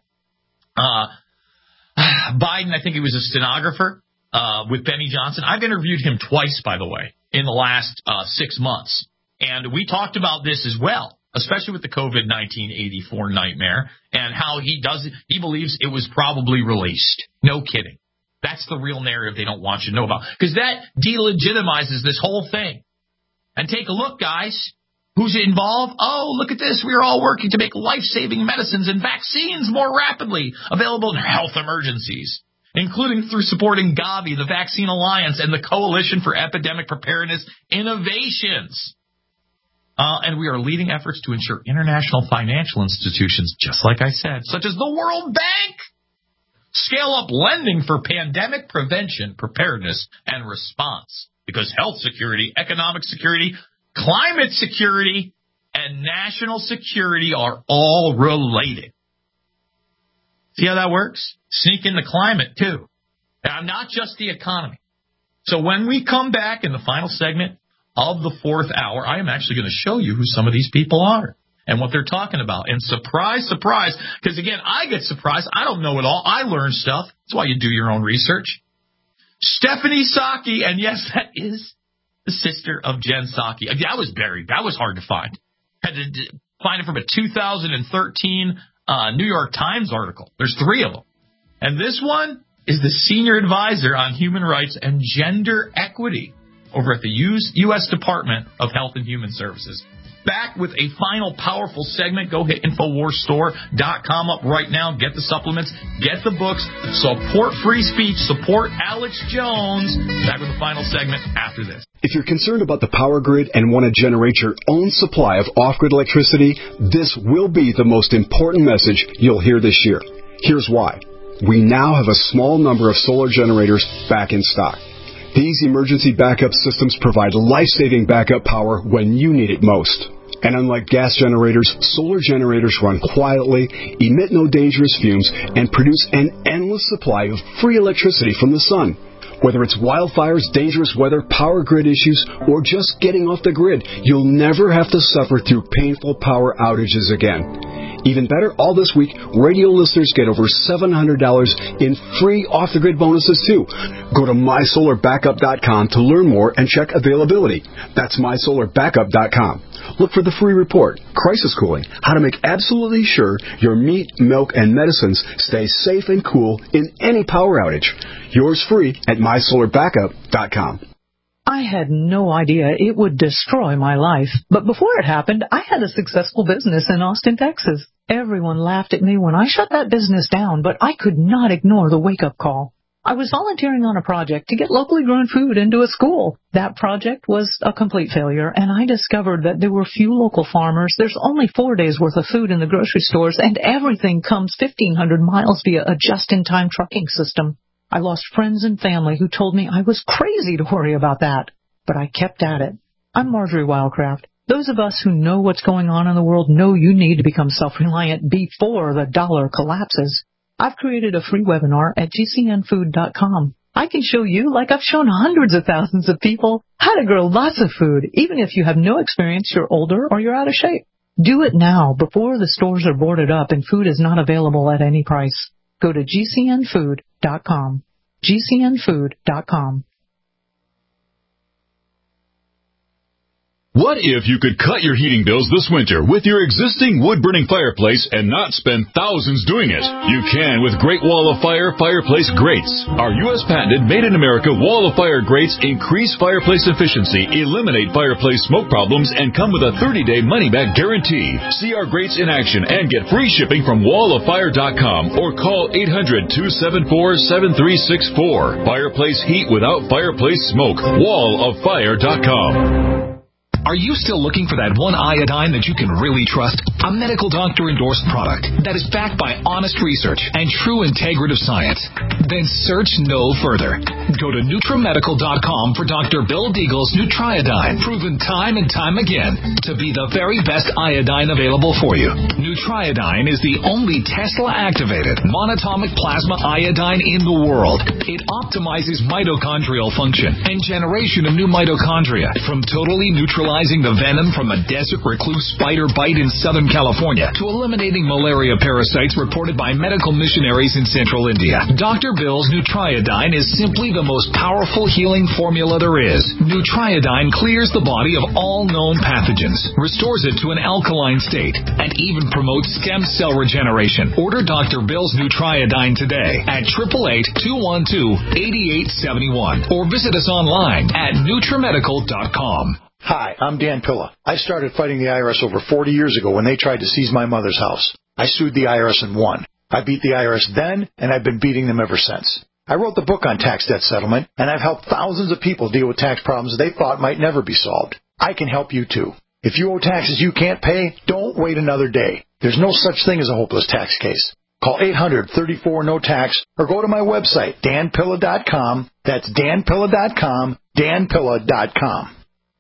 Biden, I think he was a stenographer with Benny Johnson. I've interviewed him twice, by the way, in the last 6 months. And we talked about this as well, especially with the COVID-19 84 nightmare and how he believes it was probably released. No kidding. That's the real narrative they don't want you to know about, because that delegitimizes this whole thing. And take a look, guys. Who's involved? Oh, look at this. We are all working to make life-saving medicines and vaccines more rapidly available in health emergencies, including through supporting Gavi, the Vaccine Alliance, and the Coalition for Epidemic Preparedness Innovations. And we are leading efforts to ensure international financial institutions, just like I said, such as the World Bank, scale up lending for pandemic prevention, preparedness, and response. Because health security, economic security, climate security, and national security are all related. See how that works? Sneak in the climate, too. Now, not just the economy. So when we come back in the final segment of the fourth hour, I am actually going to show you who some of these people are and what they're talking about. And surprise, surprise, because, again, I get surprised. I don't know it all. I learn stuff. That's why you do your own research. Stephanie Psaki, and yes, that is the sister of Jen Psaki. That was buried. That was hard to find. Had to find it from a 2013 New York Times article. There's 3 of them. And this one is the senior advisor on human rights and gender equity over at the U.S. Department of Health and Human Services. Back with a final powerful segment. Go hit InfoWarsStore.com up right now. Get the supplements. Get the books. Support free speech. Support Alex Jones. Back with the final segment after this. If you're concerned about the power grid and want to generate your own supply of off-grid electricity, this will be the most important message you'll hear this year. Here's why. We now have a small number of solar generators back in stock. These emergency backup systems provide life-saving backup power when you need it most. And unlike gas generators, solar generators run quietly, emit no dangerous fumes, and produce an endless supply of free electricity from the sun. Whether it's wildfires, dangerous weather, power grid issues, or just getting off the grid, you'll never have to suffer through painful power outages again. Even better, all this week, radio listeners get over $700 in free off-the-grid bonuses, too. Go to MySolarBackup.com to learn more and check availability. That's MySolarBackup.com. Look for the free report, Crisis Cooling, how to make absolutely sure your meat, milk, and medicines stay safe and cool in any power outage. Yours free at MySolarBackup.com. I had no idea it would destroy my life. But before it happened, I had a successful business in Austin, Texas. Everyone laughed at me when I shut that business down, but I could not ignore the wake-up call. I was volunteering on a project to get locally grown food into a school. That project was a complete failure, and I discovered that there were few local farmers. There's only 4 days' worth of food in the grocery stores, and everything comes 1,500 miles via a just-in-time trucking system. I lost friends and family who told me I was crazy to worry about that, but I kept at it. I'm Marjorie Wildcraft. Those of us who know what's going on in the world know you need to become self-reliant before the dollar collapses. I've created a free webinar at gcnfood.com. I can show you, like I've shown hundreds of thousands of people, how to grow lots of food, even if you have no experience, you're older, or you're out of shape. Do it now, before the stores are boarded up and food is not available at any price. Go to gcnfood.com. gcnfood.com. What if you could cut your heating bills this winter with your existing wood-burning fireplace and not spend thousands doing it? You can with Great Wall of Fire fireplace grates. Our U.S. patented made-in-America Wall of Fire grates increase fireplace efficiency, eliminate fireplace smoke problems, and come with a 30-day money-back guarantee. See our grates in action and get free shipping from walloffire.com or call 800-274-7364. Fireplace heat without fireplace smoke. walloffire.com. Are you still looking for that one iodine that you can really trust? A medical doctor-endorsed product that is backed by honest research and true integrative science? Then search no further. Go to NutriMedical.com for Dr. Bill Deagle's Nutriodine, proven time and time again to be the very best iodine available for you. Nutriodine is the only Tesla-activated monatomic plasma iodine in the world. It optimizes mitochondrial function and generation of new mitochondria from totally neutralizing the venom from a desert recluse spider bite in Southern California to eliminating malaria parasites reported by medical missionaries in central India. Dr. Bill's Nutriodine is simply the most powerful healing formula there is. Nutriodine clears the body of all known pathogens, restores it to an alkaline state, and even promotes stem cell regeneration. Order Dr. Bill's Nutriodine today at 888-212-8871 or visit us online at NutriMedical.com. Hi, I'm Dan Pilla. I started fighting the IRS over 40 years ago when they tried to seize my mother's house. I sued the IRS and won. I beat the IRS then, and I've been beating them ever since. I wrote the book on tax debt settlement, and I've helped thousands of people deal with tax problems they thought might never be solved. I can help you too. If you owe taxes you can't pay, don't wait another day. There's no such thing as a hopeless tax case. Call 800-34-NO-TAX or go to my website, danpilla.com. That's danpilla.com, danpilla.com.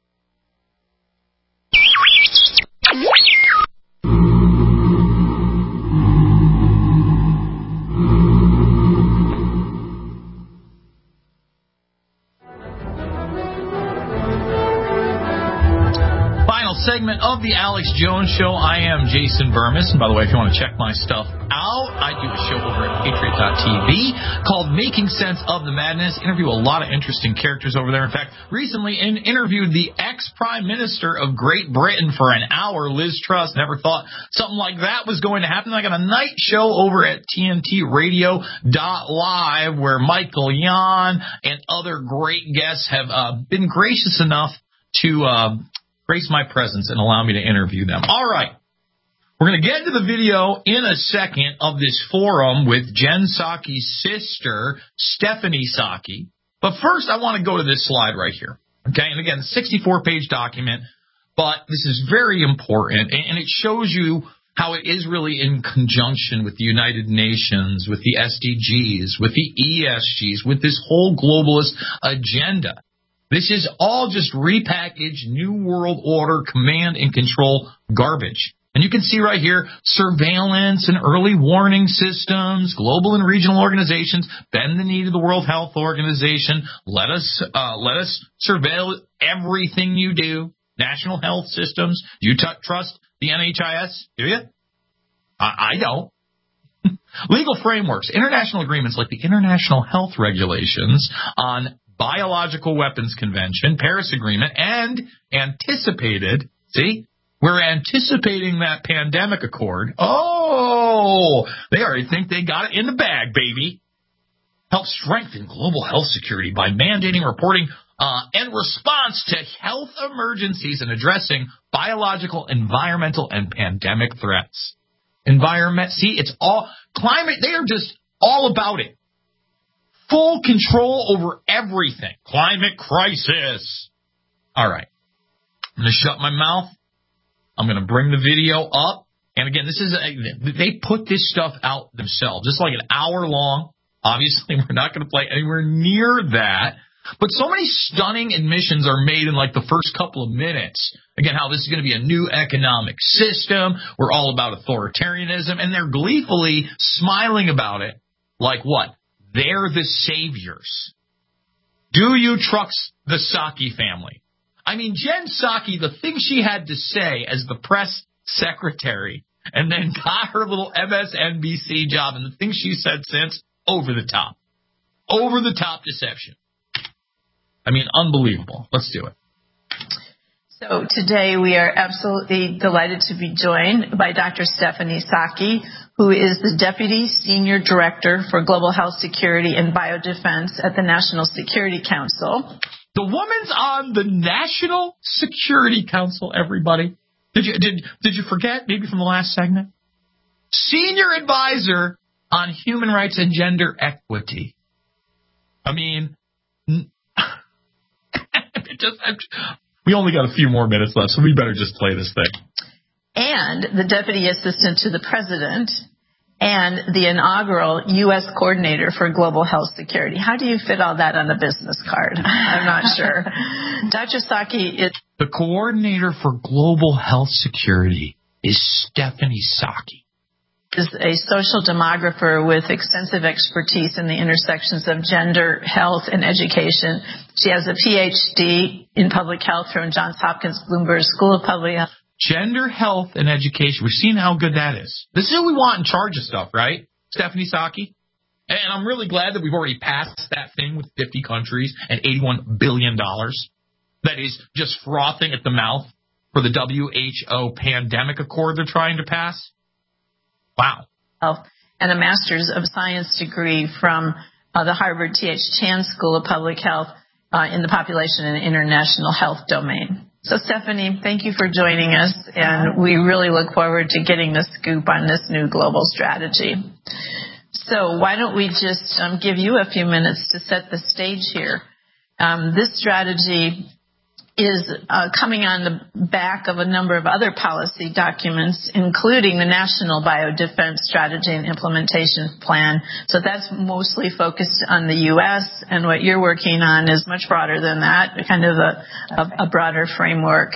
Segment of the Alex Jones Show. I am Jason Burmis. And by the way, if you want to check my stuff out, I do a show over at Patriot.tv called Making Sense of the Madness. Interview a lot of interesting characters over there. In fact, recently interviewed the ex-Prime Minister of Great Britain for an hour, Liz Truss. Never thought something like that was going to happen. I got a night show over at TNTRadio.live where Michael Yan and other great guests have been gracious enough to grace my presence and allow me to interview them. All right. We're going to get into the video in a second of this forum with Jen Psaki's sister, Stephanie Psaki. But first, I want to go to this slide right here. Okay, and again, 64-page document, but this is very important, and it shows you how it is really in conjunction with the United Nations, with the SDGs, with the ESGs, with this whole globalist agenda. This is all just repackaged New World Order command and control garbage. And you can see right here, surveillance and early warning systems, global and regional organizations, bend the knee to the World Health Organization. Let us surveil everything you do. National health systems. Do you trust the NHIS? Do you? I don't. Legal frameworks, international agreements like the International Health Regulations on Biological Weapons Convention, Paris Agreement, and we're anticipating that pandemic accord. Oh, they already think they got it in the bag, baby. Help strengthen global health security by mandating reporting and response to health emergencies and addressing biological, environmental, and pandemic threats. It's all climate. They are just all about it. full control over everything. Climate crisis. All right. I'm going to shut my mouth. I'm going to bring the video up. And again, they put this stuff out themselves. It's like an hour long. Obviously, we're not going to play anywhere near that. But so many stunning admissions are made in like the first couple of minutes. Again, how this is going to be a new economic system. We're all about authoritarianism. And they're gleefully smiling about it. Like what? They're the saviors. Do you trust the Psaki family? I mean, Jen Psaki, the thing she had to say as the press secretary and then got her little MSNBC job and the things she said since, over the top. Over the top deception. I mean, unbelievable. Let's do it. So today we are absolutely delighted to be joined by Dr. Stephanie Psaki, who is the Deputy Senior Director for Global Health Security and Biodefense at the National Security Council. The woman's on the National Security Council, everybody. Did you forget, maybe from the last segment? Senior Advisor on Human Rights and Gender Equity. I mean, we only got a few more minutes left, so we better just play this thing. And the Deputy Assistant to the President and the inaugural U.S. Coordinator for Global Health Security. How do you fit all that on a business card? I'm not sure. Dr. Psaki is... The Coordinator for Global Health Security is Stephanie Psaki. Is a social demographer with extensive expertise in the intersections of gender, health, and education. She has a Ph.D. in public health from Johns Hopkins Bloomberg School of Public Health. Gender, health, and education. We've seen how good that is. This is who we want in charge of stuff, right? Stephanie Psaki. And I'm really glad that we've already passed that thing with 50 countries and $81 billion that is just frothing at the mouth for the WHO pandemic accord they're trying to pass. Wow. And a Master's of Science degree from the Harvard T.H. Chan School of Public Health in the Population and International Health domain. So, Stephanie, thank you for joining us, and we really look forward to getting the scoop on this new global strategy. So why don't we just give you a few minutes to set the stage here. This strategy is coming on the back of a number of other policy documents, including the National Biodefense Strategy and Implementation Plan. So that's mostly focused on the U.S., and what you're working on is much broader than that, kind of a broader framework.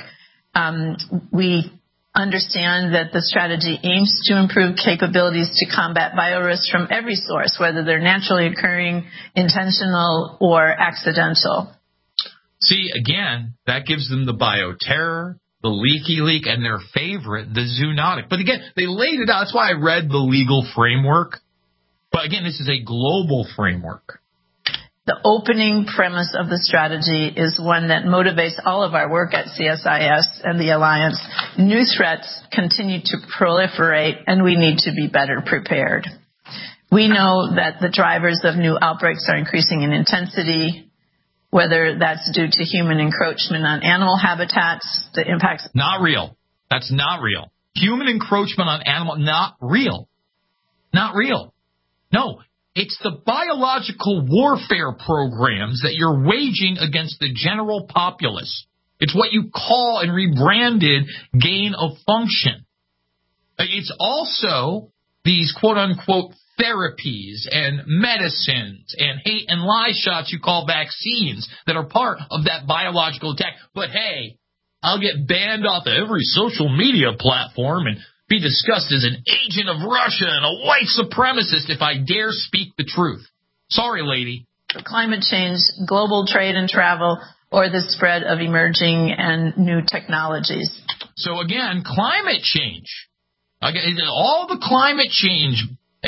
We understand that the strategy aims to improve capabilities to combat biorisks from every source, whether they're naturally occurring, intentional, or accidental. See, again, that gives them the bioterror, the leaky leak, and their favorite, the zoonotic. But again, they laid it out. That's why I read the legal framework. But again, this is a global framework. The opening premise of the strategy is one that motivates all of our work at CSIS and the Alliance. New threats continue to proliferate, and we need to be better prepared. We know that the drivers of new outbreaks are increasing in intensity, whether that's due to human encroachment on animal habitats, the impacts... Not real. That's not real. Human encroachment on animal, not real. Not real. No, it's the biological warfare programs that you're waging against the general populace. It's what you call and rebranded gain of function. It's also these quote-unquote therapies and medicines and hate and lie shots you call vaccines that are part of that biological attack. But hey, I'll get banned off of every social media platform and be discussed as an agent of Russia and a white supremacist if I dare speak the truth. Sorry, lady. Climate change, global trade and travel, or the spread of emerging and new technologies. So again, climate change. All the climate change...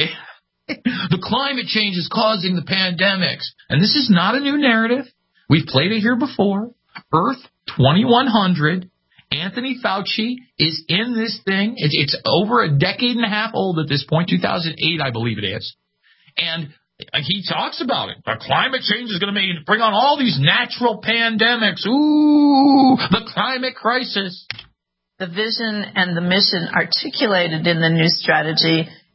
The climate change is causing the pandemics. And this is not a new narrative. We've played it here before. Earth 2100. Anthony Fauci is in this thing. It's over a decade and a half old at this point, 2008, I believe it is. And he talks about it. The climate change is going to bring on all these natural pandemics. Ooh, the climate crisis. The vision and the mission articulated in the new strategy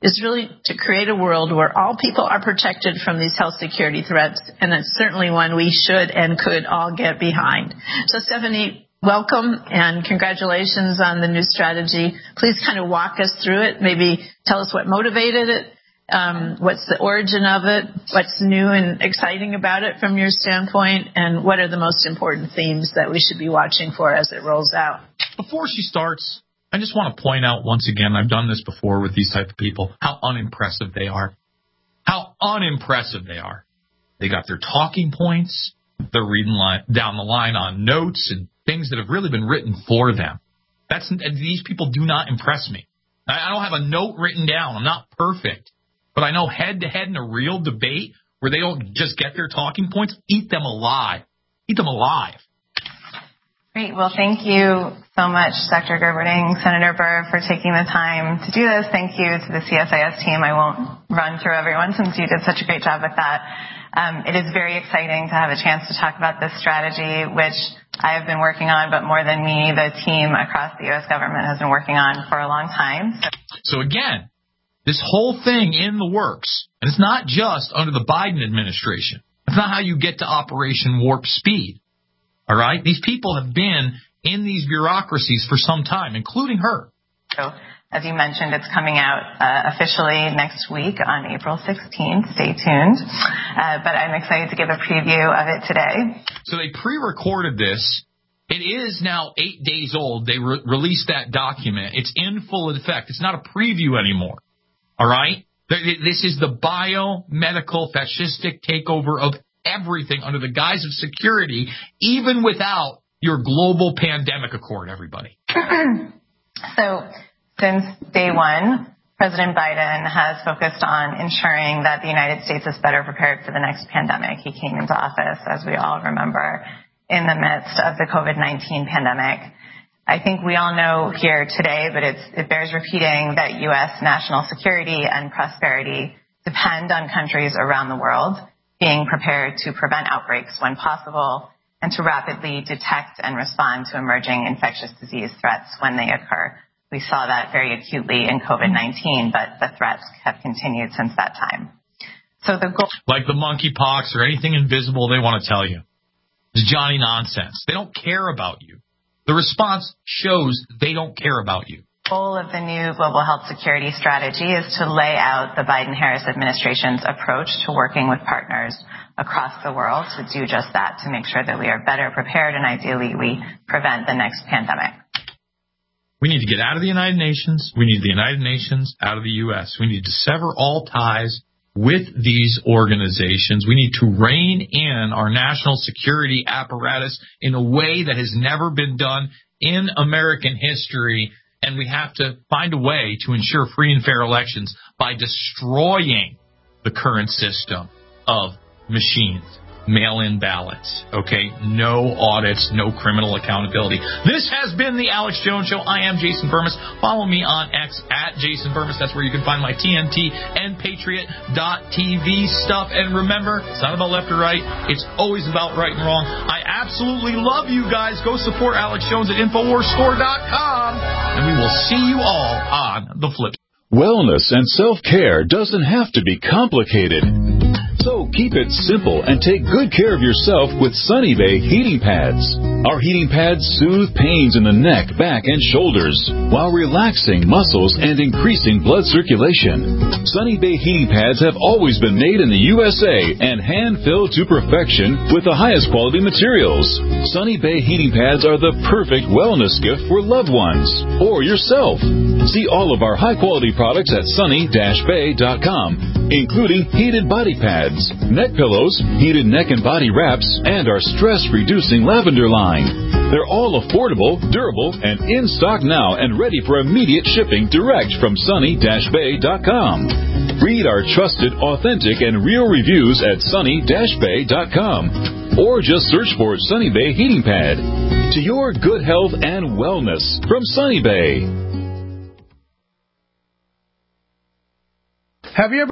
is really to create a world where all people are protected from these health security threats, and it's certainly one we should and could all get behind. So, Stephanie, welcome and congratulations on the new strategy. Please kind of walk us through it. Maybe tell us what motivated it, what's the origin of it, what's new and exciting about it from your standpoint, and what are the most important themes that we should be watching for as it rolls out. Before she starts, I just want to point out once again, I've done this before with these type of people, how unimpressive they are. How unimpressive they are. They got their talking points. They're reading down the line on notes and things that have really been written for them. These people do not impress me. I don't have a note written down. I'm not perfect. But I know head-to-head in a real debate where they don't just get their talking points, eat them alive. Eat them alive. Great. Well, thank you so much, Dr. Gerberding, Senator Burr, for taking the time to do this. Thank you to the CSIS team. I won't run through everyone since you did such a great job with that. It is very exciting to have a chance to talk about this strategy, which I have been working on, but more than me, the team across the U.S. government has been working on for a long time. So again, this whole thing in the works, and it's not just under the Biden administration. It's not how you get to Operation Warp Speed. All right? These people have been in these bureaucracies for some time, including her. So, as you mentioned, it's coming out officially next week on April 16th. Stay tuned. But I'm excited to give a preview of it today. So they pre-recorded this. It is now 8 days old. They released that document. It's in full effect. It's not a preview anymore. All right? This is the biomedical fascistic takeover of everything under the guise of security, even without your global pandemic accord, everybody. So since day one, President Biden has focused on ensuring that the United States is better prepared for the next pandemic. He came into office, as we all remember, in the midst of the COVID-19 pandemic. I think we all know here today, but it bears repeating that U.S. national security and prosperity depend on countries around the world being prepared to prevent outbreaks when possible and to rapidly detect and respond to emerging infectious disease threats when they occur. We saw that very acutely in COVID-19, but the threats have continued since that time. So the goal, like the monkeypox or anything invisible they want to tell you, is Johnny nonsense. They don't care about you. The response shows they don't care about you. The goal of the new global health security strategy is to lay out the Biden-Harris administration's approach to working with partners across the world to do just that, to make sure that we are better prepared and ideally we prevent the next pandemic. We need to get out of the United Nations. We need the United Nations out of the U.S. We need to sever all ties with these organizations. We need to rein in our national security apparatus in a way that has never been done in American history. And we have to find a way to ensure free and fair elections by destroying the current system of machines, mail-in ballots, okay? No audits, no criminal accountability. This has been the Alex Jones Show. I am Jason Bermas. Follow me on X at Jason Bermas. That's where you can find my TNT and Patriot.tv stuff. And remember, it's not about left or right. It's always about right and wrong. I absolutely love you guys. Go support Alex Jones at InfoWarsStore.com. And we will see you all on the flip. Wellness and self-care doesn't have to be complicated. So keep it simple and take good care of yourself with Sunny Bay heating pads. Our heating pads soothe pains in the neck, back, and shoulders while relaxing muscles and increasing blood circulation. Sunny Bay heating pads have always been made in the USA and hand-filled to perfection with the highest quality materials. Sunny Bay heating pads are the perfect wellness gift for loved ones or yourself. See all of our high-quality products at sunny-bay.com, including heated body pads, neck pillows, heated neck and body wraps, and our stress-reducing lavender line. They're all affordable, durable, and in stock now and ready for immediate shipping direct from sunny-bay.com. Read our trusted, authentic, and real reviews at sunny-bay.com or just search for Sunny Bay Heating Pad. To your good health and wellness from Sunny Bay. Have you ever